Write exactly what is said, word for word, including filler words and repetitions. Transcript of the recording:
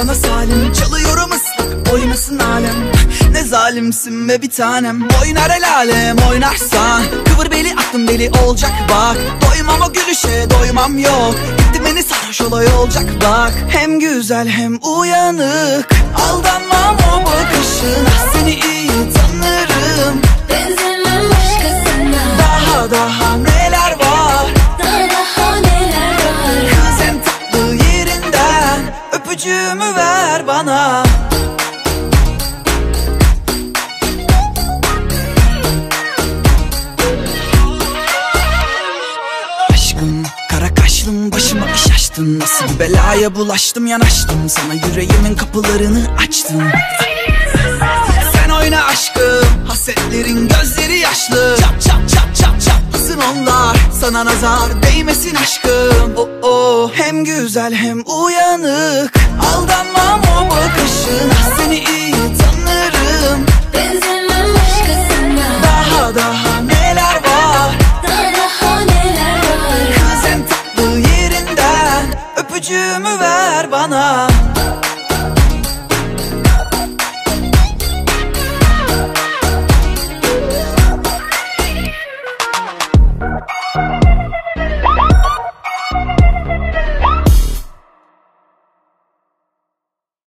bana salim, çalıyorum ıslak oynasın alem. Ne zalimsin be bir tanem, oynar el alem oynarsan. Kıvır beli aklım deli olacak bak, doymam o gülüşe doymam yok. Gitti beni sarhoş olay olacak bak. Hem güzel hem uyanık, aldanmam o bakışına. Seni iyi tanırım, benzemem başkasına. daha daha neler var, Daha daha neler var. kız en tatlı yerinden, öpücüğümü ver bana. Aşkım kara kaşlım, başıma iş açtın. Nasıl bir belaya bulaştım, yanaştım sana, yüreğimin kapılarını açtım. Sen oyna aşkım, hasetlerin gözleri yaşlı. Çat çat çat çat çatlasın onlar, sana nazar değmesin aşkım. Oh oh, hem güzel hem uyanık, aldanmam o bakışına. Seni iyi tanırım, Benzemem başkasına. daha daha